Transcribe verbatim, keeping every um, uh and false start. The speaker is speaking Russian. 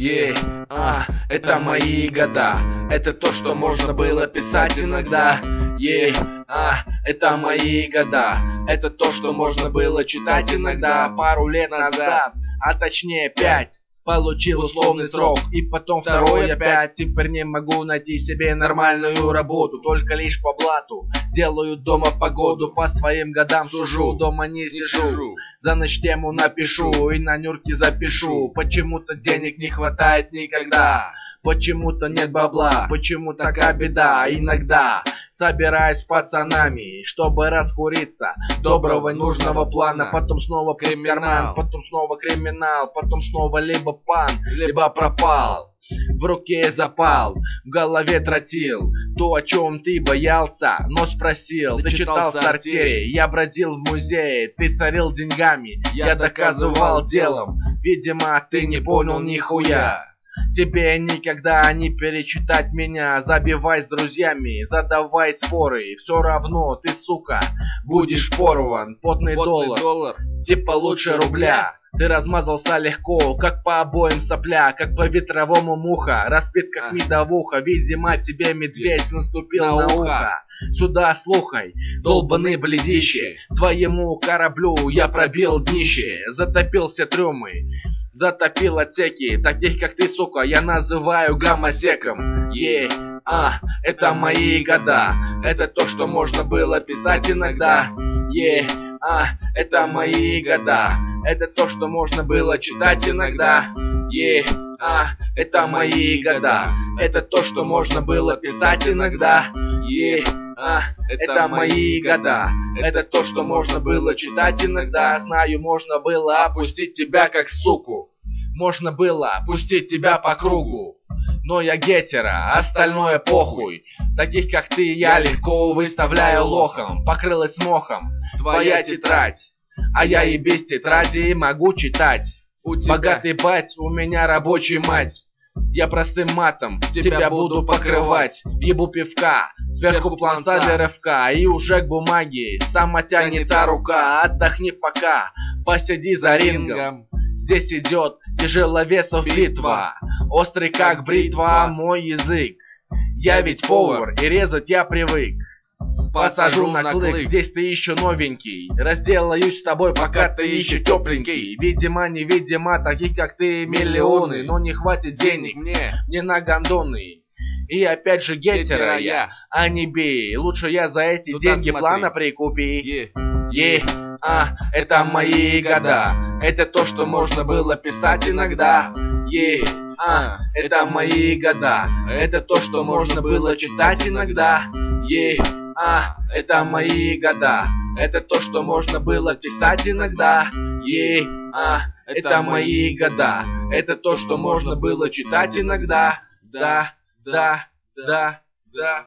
Ей, а, это мои года. Это то, что можно было писать иногда. Ей, а, это мои года. Это то, что можно было читать иногда. Пару лет назад, а точнее пять, получил условный срок, и потом второй опять. Теперь не могу найти себе нормальную работу, только лишь по блату делаю дома погоду. По своим годам сужу, дома не сижу, за ночь тему напишу и на нюрки запишу. Почему-то денег не хватает никогда, почему-то нет бабла, почему такая беда. Иногда собираюсь с пацанами, чтобы раскуриться, доброго нужного плана. Потом снова криминал, потом снова криминал, потом снова либо пан, либо пропал. В руке запал, в голове тротил то, о чем ты боялся, но спросил. Ты читал сортире, я бродил в музее, ты сорил деньгами, я доказывал делом. Видимо, ты не понял нихуя. Тебе никогда не перечитать меня. Забивай с друзьями, задавай споры, все равно ты, сука, будешь порван. Потный, Потный доллар, доллар, типа лучше рубля. Ты размазался легко, как по обоим сопля, как по ветровому муха, распит как медовуха. Видимо, тебе медведь наступил на, на ухо. Сюда слухай, долбаный бледище, твоему кораблю я пробил днище. Затопил все трюмы, затопил отсеки, таких как ты, сука, я называю гомосеком. Ей, а, это мои года. Это то, что можно было писать иногда. Ей, а, это мои года. Это то, что можно было читать иногда. Ей, а, это мои года. Это то, что можно было писать иногда. Ей, а, это мои года. Это то, что можно было читать иногда. Знаю, можно было опустить тебя как суку, можно было опустить тебя по кругу, но я гетера, остальное похуй. Таких как ты я легко выставляю лохом. Покрылась мохом твоя тетрадь, а я и без тетради могу читать. У тебя богатый бать, у меня рабочий мать. Я простым матом тебя буду покрывать. Ебу пивка, сверху планца для рывка, и уже к бумаге сама тянется рука. Отдохни пока, посиди за рингом. Здесь идет тяжеловесов битва, острый как бритва мой язык. Я ведь повар, и резать я привык. Посажу на клык, здесь ты еще новенький. Разделаюсь с тобой, пока ты еще тепленький. Видимо, невидимо, таких как ты миллионы, но не хватит денег мне, мне на гондоны. И опять же гетера я, а не бей. Лучше я за эти Туда деньги смотри. Плана прикупи. Е, а, это мои года. Это то, что можно было писать иногда. Е, а, это мои года. Это то, что можно было читать иногда. Е, а, это мои года. Это то, что можно было писать иногда. Е, а, это мои года. Это то, что можно было читать иногда. Да, да, да, да.